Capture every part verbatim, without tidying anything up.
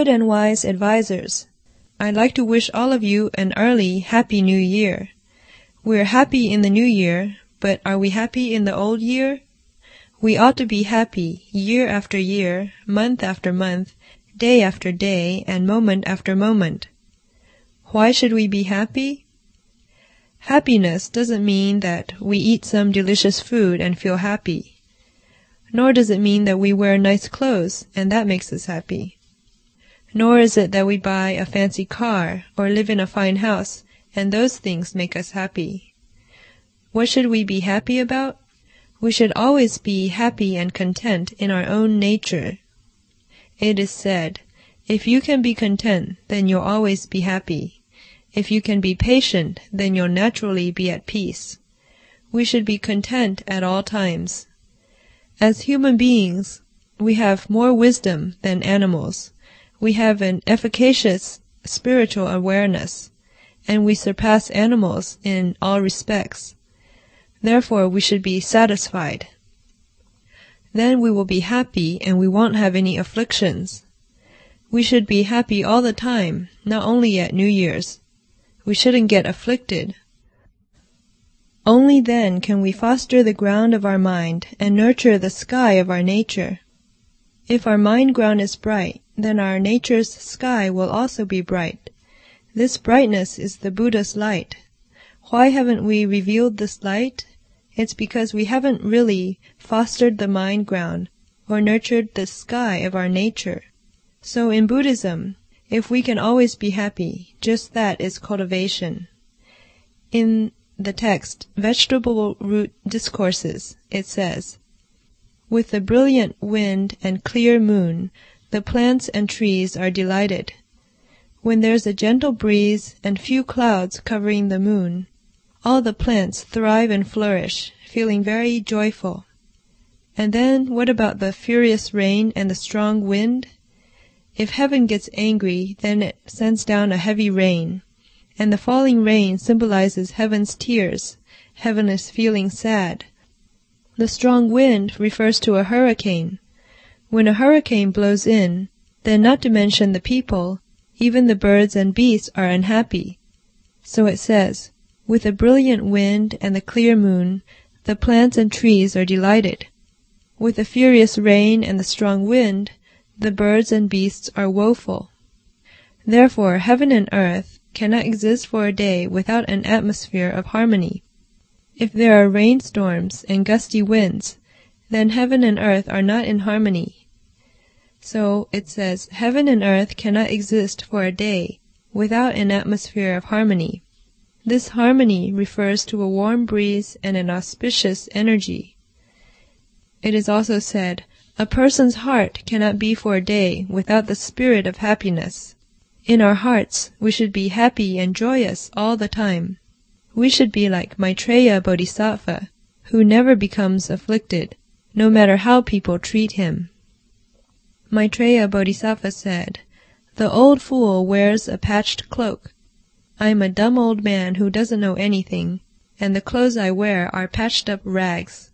Good and wise advisors, I'd like to wish all of you an early, happy new year. We're happy in the new year, but are we happy in the old year? We ought to be happy year after year, month after month, day after day, and moment after moment. Why should we be happy? Happiness doesn't mean that we eat some delicious food and feel happy. Nor does it mean that we wear nice clothes and that makes us happy. Nor is it that we buy a fancy car or live in a fine house and those things make us happy. What should we be happy about? We should always be happy and content in our own nature. It is said, if you can be content, then you'll always be happy. If you can be patient, then you'll naturally be at peace. We should be content at all times. As human beings, we have more wisdom than animals. We have an efficacious spiritual awareness, and we surpass animals in all respects. Therefore, we should be satisfied. Then we will be happy and we won't have any afflictions. We should be happy all the time, not only at New Year's. We shouldn't get afflicted. Only then can we foster the ground of our mind and nurture the sky of our nature. If our mind ground is bright, then our nature's sky will also be bright. This brightness is the Buddha's light. Why haven't we revealed this light? It's because we haven't really fostered the mind ground or nurtured the sky of our nature. So in Buddhism, if we can always be happy, just that is cultivation. In the text, Vegetable Root Discourses, it says, with the brilliant wind and clear moon, the plants and trees are delighted. When there's a gentle breeze and few clouds covering the moon, all the plants thrive and flourish, feeling very joyful. And then what about the furious rain and the strong wind? If heaven gets angry, then it sends down a heavy rain, and the falling rain symbolizes heaven's tears. Heaven is feeling sad. The strong wind refers to a hurricane. When a hurricane blows in, then not to mention the people, even the birds and beasts are unhappy. So it says, with the brilliant wind and the clear moon, the plants and trees are delighted. With the furious rain and the strong wind, the birds and beasts are woeful. Therefore, heaven and earth cannot exist for a day without an atmosphere of harmony. If there are rainstorms and gusty winds, then heaven and earth are not in harmony. So it says, heaven and earth cannot exist for a day without an atmosphere of harmony. This harmony refers to a warm breeze and an auspicious energy. It is also said, a person's heart cannot be for a day without the spirit of happiness. In our hearts, we should be happy and joyous all the time. We should be like Maitreya Bodhisattva, who never becomes afflicted, no matter how people treat him. Maitreya Bodhisattva said, the old fool wears a patched cloak. I am a dumb old man who doesn't know anything, and the clothes I wear are patched up rags.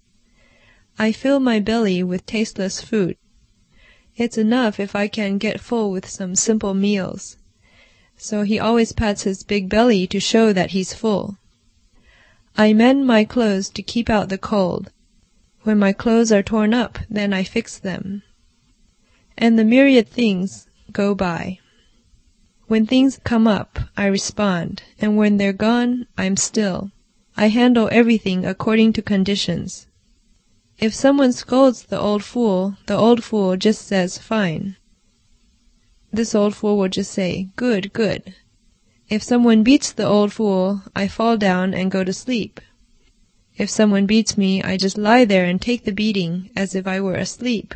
I fill my belly with tasteless food. It's enough if I can get full with some simple meals. So he always pats his big belly to show that he's full. I mend my clothes to keep out the cold. When my clothes are torn up, then I fix them. And the myriad things go by. When things come up, I respond, and when they're gone, I'm still. I handle everything according to conditions. If someone scolds the old fool, the old fool just says, fine. This old fool will just say, good, good. If someone beats the old fool, I fall down and go to sleep. If someone beats me, I just lie there and take the beating as if I were asleep.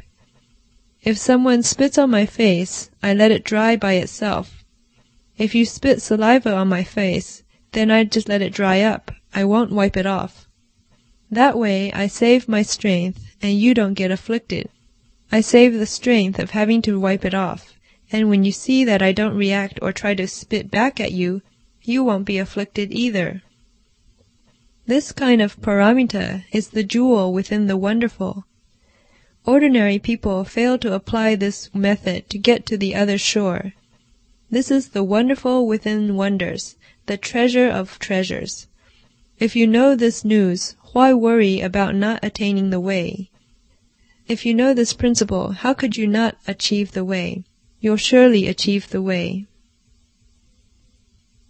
If someone spits on my face, I let it dry by itself. If you spit saliva on my face, then I just let it dry up. I won't wipe it off. That way I save my strength and you don't get afflicted. I save the strength of having to wipe it off, and when you see that I don't react or try to spit back at you, you won't be afflicted either. This kind of paramita is the jewel within the wonderful. Ordinary people fail to apply this method to get to the other shore. This is the wonderful within wonders, the treasure of treasures. If you know this news, why worry about not attaining the way? If you know this principle, how could you not achieve the way? You'll surely achieve the way.